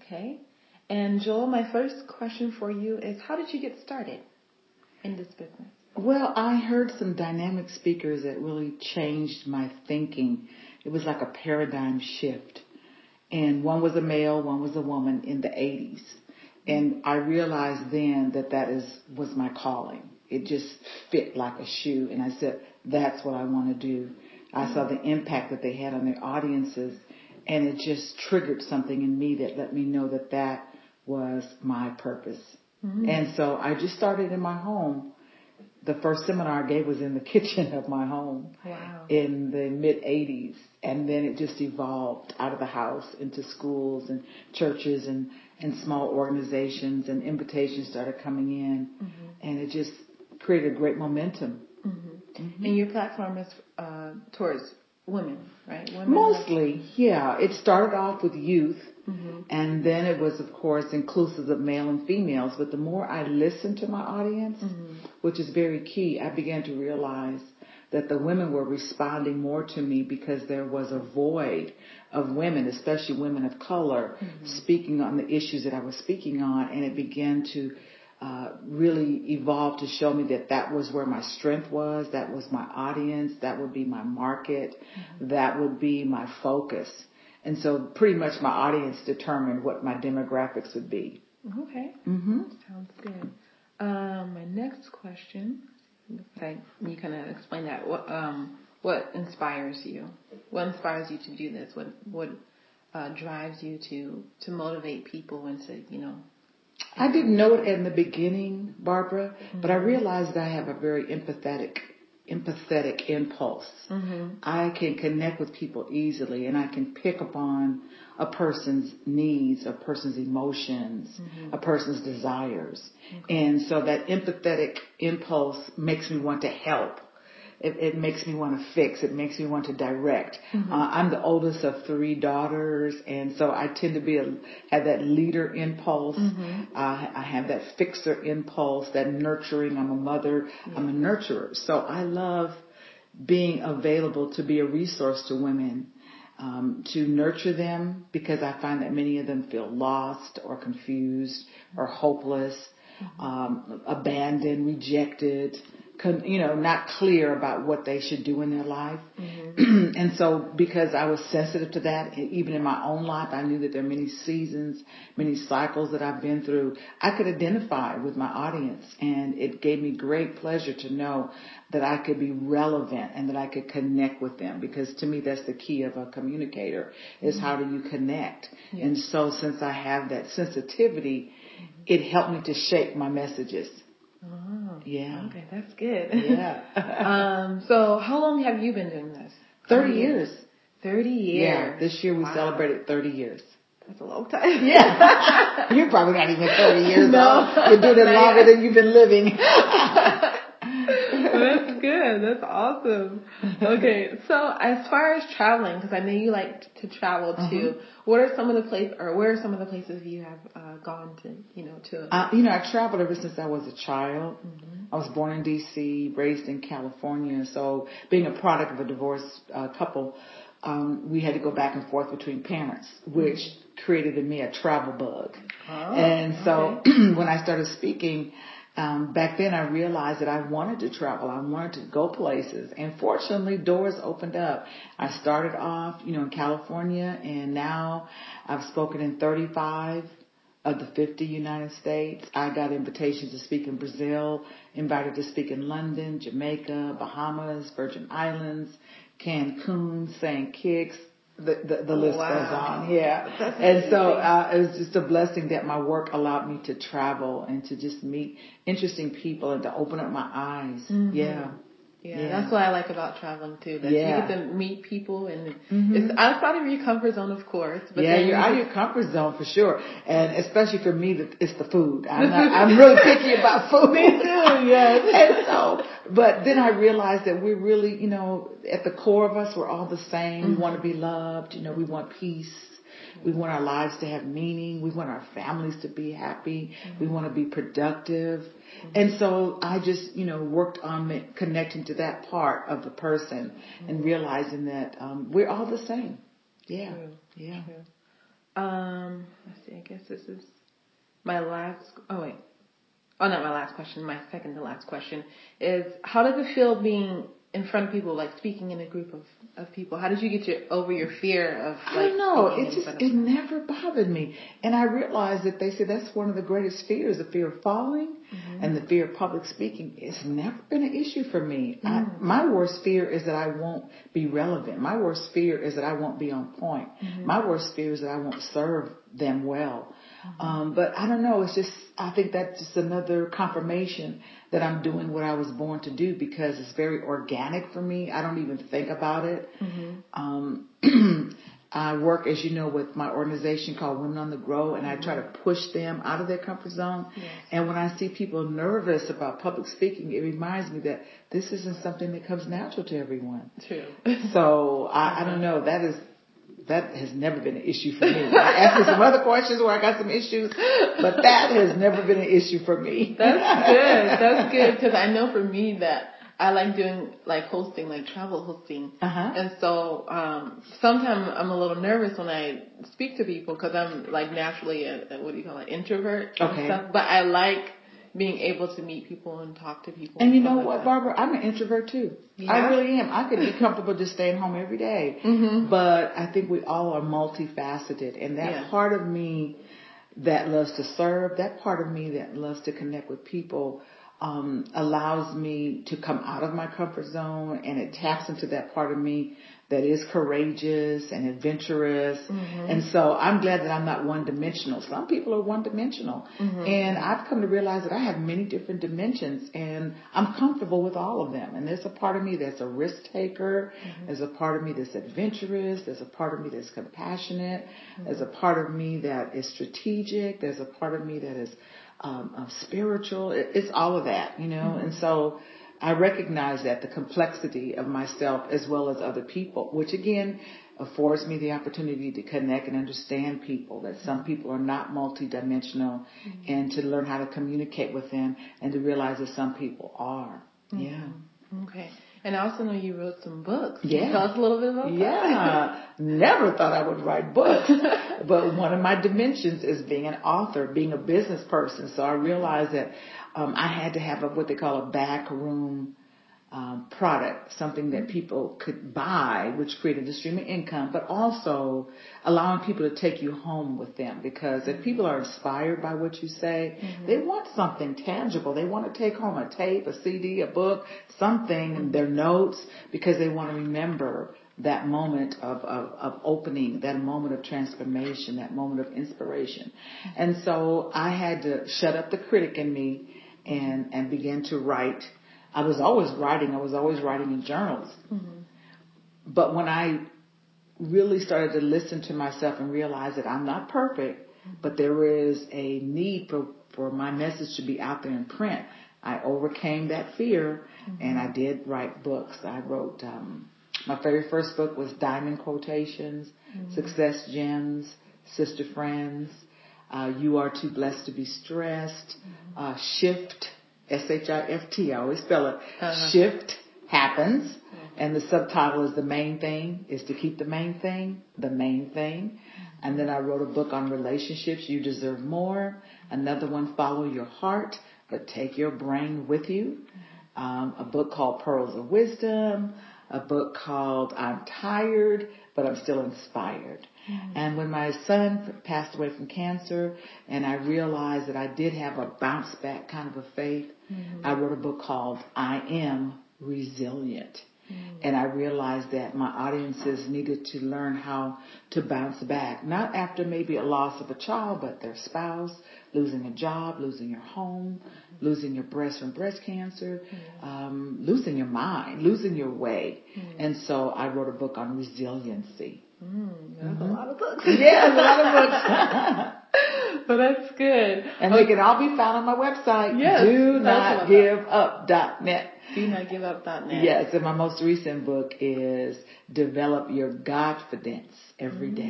Okay. And Joel, my first question for you is, how did you get started in this business? Well, I heard some dynamic speakers that really changed my thinking. It was like a paradigm shift. And one was a male, one was a woman in the 80s. And I realized then that was my calling. It just fit like a shoe. And I said, that's what I want to do. I saw the impact that they had on their audiences. And it just triggered something in me that let me know that was my purpose. Mm-hmm. And so I just started in my home. The first seminar I gave was in the kitchen of my home. Wow. In the mid-'80s. And then it just evolved out of the house into schools and churches and small organizations, and invitations started coming in. Mm-hmm. And it just created great momentum. Mm-hmm. Mm-hmm. And your platform is towards women, right? Women mostly, yeah. It started off with youth, mm-hmm. and then it was, of course, inclusive of male and females. But the more I listened to my audience, mm-hmm. which is very key, I began to realize that the women were responding more to me because there was a void of women, especially women of color, mm-hmm. speaking on the issues that I was speaking on, and it began to really evolve to show me that was where my strength was, that was my audience, that would be my market, mm-hmm. that would be my focus. And so pretty much my audience determined what my demographics would be. Okay. Mm-hmm. Sounds good. My next question, okay, you kind of explain that. What inspires you? What inspires you to do this? What drives you to motivate people and to, I didn't know it in the beginning, Barbara, mm-hmm. but I realized that I have a very empathetic impulse. Mm-hmm. I can connect with people easily, and I can pick up on a person's needs, a person's emotions, mm-hmm. a person's desires. Okay. And so that empathetic impulse makes me want to help. It makes me want to fix. It makes me want to direct. Mm-hmm. I'm the oldest of 3 daughters, and so I tend to have that leader impulse. Mm-hmm. I have that fixer impulse, that nurturing. I'm a mother. Yeah. I'm a nurturer. So I love being available to be a resource to women, to nurture them, because I find that many of them feel lost or confused or hopeless, mm-hmm. Abandoned, rejected, not clear about what they should do in their life. Mm-hmm. And so because I was sensitive to that, even in my own life, I knew that there are many seasons, many cycles that I've been through. I could identify with my audience, and it gave me great pleasure to know that I could be relevant and that I could connect with them, because to me that's the key of a communicator, is mm-hmm. how do you connect? Yeah. And so since I have that sensitivity, mm-hmm. it helped me to shape my messages. Oh, yeah. Okay, that's good. Yeah. So how long have you been doing this? 30 years. 30 years. Yeah, this year we celebrated 30 years. That's a long time. Yeah. You're probably not even 30 years old. You're doing it longer than you've been living. That's good. That's awesome. Okay, so as far as traveling, because I know you like to travel too, mm-hmm. Where are some of the places you have gone to? I traveled ever since I was a child. Mm-hmm. I was born in D.C., raised in California. So being a product of a divorced couple, we had to go back and forth between parents, which mm-hmm. created in me a travel bug. Oh, and so when I started speaking, back then I realized that I wanted to travel. I wanted to go places. And fortunately, doors opened up. I started off, in California, and now I've spoken in 35 of the 50 United States. I got invitations to speak in Brazil, invited to speak in London, Jamaica, Bahamas, Virgin Islands, Cancun, St. Kitts. The list goes on. Yeah. And so it was just a blessing that my work allowed me to travel and to just meet interesting people and to open up my eyes. Mm-hmm. Yeah, that's what I like about traveling too. That you get to meet people, and mm-hmm. it's outside of your comfort zone, of course. But you're out of your comfort zone for sure, and especially for me, it's the food. I'm really picky about food. Me too. Yes. And so, but then I realized that we're really, at the core of us, we're all the same. Mm-hmm. We want to be loved. We want peace. We want our lives to have meaning. We want our families to be happy. Mm-hmm. We want to be productive. Mm-hmm. And so I just, worked on connecting to that part of the person mm-hmm. and realizing that we're all the same. Yeah. True. Yeah. True. Let's see. I guess this is my last, not my last question, my second to last question is, how does it feel being in front of people, like speaking in a group of people? How did you get over your fear of, like, I don't know. it never bothered me. And I realized that they say that's one of the greatest fears, the fear of falling and the fear of public speaking. It's never been an issue for me. My worst fear is that I won't be relevant. My worst fear is that I won't be on point. My worst fear is that I won't serve them well. But I don't know. It's just, I think that's just another confirmation that I'm doing what I was born to do, because it's very organic for me. I don't even think about it. I work, as you know, with my organization called Women on the Grow, and I try to push them out of their comfort zone. Yes. And when I see people nervous about public speaking, it reminds me that this isn't something that comes natural to everyone. True. So I don't know. That has never been an issue for me. I asked me some other questions where I got some issues, but that has never been an issue for me. That's good. That's good, because I know for me that I like doing, like, hosting, like travel hosting. And so sometimes I'm a little nervous when I speak to people, because I'm, like, naturally an introvert and stuff. But I like being able to meet people and talk to people. And you know what, Barbara? I'm an introvert too. Yeah. I really am. I could be comfortable just staying home every day. But I think we all are multifaceted. And that part of me that loves to serve, that part of me that loves to connect with people, allows me to come out of my comfort zone, and it taps into that part of me that is courageous and adventurous. And so I'm glad that I'm not one-dimensional. Some people are one-dimensional. And I've come to realize that I have many different dimensions, and I'm comfortable with all of them. And there's a part of me that's a risk taker. There's a part of me that's adventurous. There's a part of me that's compassionate. There's a part of me that is strategic. There's a part of me that is spiritual. It's all of that, you know. And so I recognize that the complexity of myself as well as other people, which again affords me the opportunity to connect and understand people, that some people are not multidimensional, and to learn how to communicate with them, and to realize that some people are. Okay. And I also know you wrote some books. Yeah. Can you tell us a little bit about that? Never thought I would write books. But one of my dimensions is being an author, being a business person. So I realized that I had to have what they call a backroom product, something that people could buy, which created a stream of income, but also allowing people to take you home with them. Because if people are inspired by what you say, they want something tangible. They want to take home a tape, a CD, a book, something, their notes, because they want to remember that moment of opening, that moment of transformation, that moment of inspiration. And so I had to shut up the critic in me and begin to write. I was always writing in journals. But when I really started to listen to myself and realize that I'm not perfect, but there is a need for my message to be out there in print, I overcame that fear, and I did write books. I wrote, my very first book was Diamond Quotations, Success Gems, Sister Friends, You Are Too Blessed to Be Stressed, Shift, SHIFT, I always spell it. Shift Happens. And the subtitle is The Main Thing, is to keep the main thing, the main thing. And then I wrote a book on relationships, You Deserve More. Another one, Follow Your Heart, but Take Your Brain With You. A book called Pearls of Wisdom. A book called I'm Tired, but I'm Still Inspired. And when my son passed away from cancer, and I realized that I did have a bounce back kind of a faith, I wrote a book called I Am Resilient. And I realized that my audiences needed to learn how to bounce back, not after maybe a loss of a child, but their spouse, losing a job, losing your home, losing your breast from breast cancer, losing your mind, losing your way. And so I wrote a book on resiliency. That's a lot of books. Yeah, a lot of books. But that's good. And they can all be found on my website, yes, DoNotGiveUp.net. DoNotGiveUp.net. Yes, and my most recent book is Develop Your Godfidence Every Day.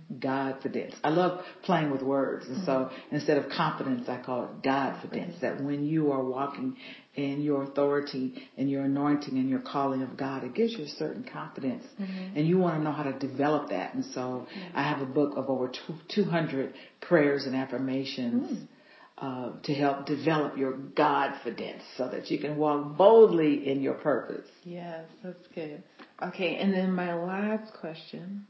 Godfidence. I love playing with words. And so instead of confidence, I call it Godfidence. That when you are walking in your authority and your anointing and your calling of God, it gives you a certain confidence. And you want to know how to develop that. And so I have a book of over 200 prayers and affirmations to help develop your Godfidence so that you can walk boldly in your purpose. Yes, that's good. Okay, and then my last question.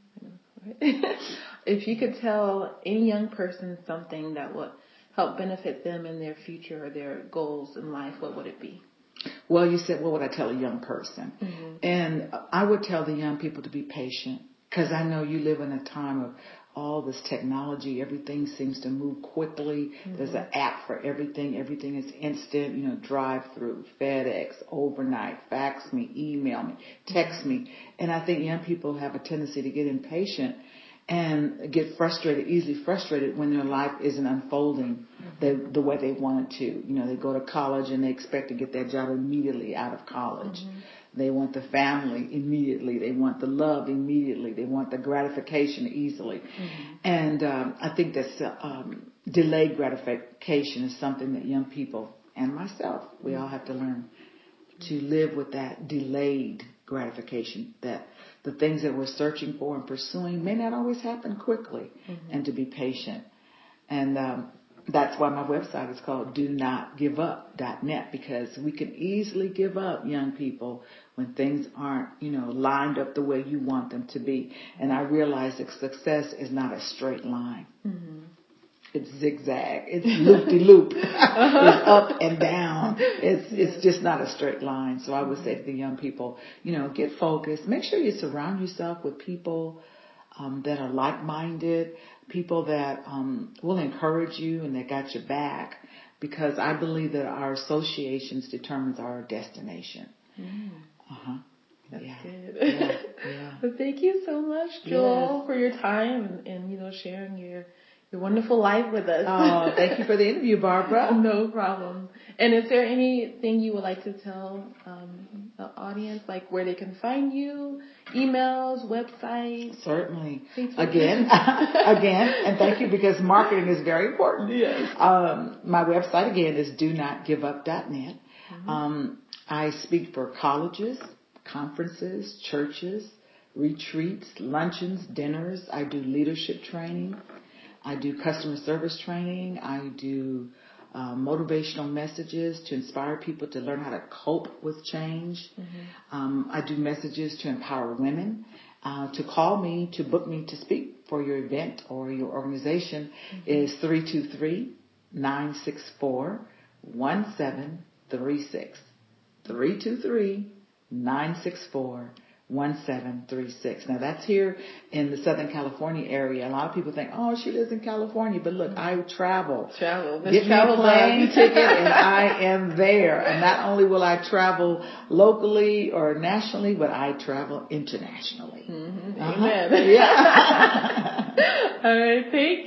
If you could tell any young person something that would help benefit them in their future or their goals in life, what would it be? Well, you said, what would I tell a young person? And I would tell the young people to be patient, because I know you live in a time of all this technology. Everything seems to move quickly. There's an app for everything. Everything is instant, drive-through, FedEx, overnight, fax me, email me, text me. And I think young people have a tendency to get impatient and get easily frustrated when their life isn't unfolding the way they want it to. They go to college and they expect to get that job immediately out of college. They want the family immediately. They want the love immediately. They want the gratification easily. And I think that delayed gratification is something that young people and myself, we all have to learn to live with that delayed gratification, that the things that we're searching for and pursuing may not always happen quickly, and to be patient. And that's why my website is called DoNotGiveUp.net, because we can easily give up, young people, when things aren't, lined up the way you want them to be. And I realize that success is not a straight line. It's zigzag. It's loop-de-loop. It's up and down. It's just not a straight line. So I would say to the young people, get focused. Make sure you surround yourself with people that are like-minded, people that will encourage you and that got your back, because I believe that our associations determines our destination. That's good. Yeah. Well, thank you so much, Jewel, for your time and sharing your wonderful life with us. Oh, thank you for the interview, Barbara. No problem. And is there anything you would like to tell the audience, like where they can find you, emails, websites? Certainly. Again, and thank you, because marketing is very important. Yes. My website, again, is DoNotGiveUp.net. I speak for colleges, conferences, churches, retreats, luncheons, dinners. I do leadership training. I do customer service training. I do motivational messages to inspire people to learn how to cope with change. I do messages to empower women. To call me, to book me to speak for your event or your organization is 323-964-1736. 323-964-1736. Now that's here in the Southern California area. A lot of people think, oh, she lives in California, but look, I travel. Get me a plane ticket and I am there. And not only will I travel locally or nationally, but I travel internationally. Amen. Yeah. All right, thank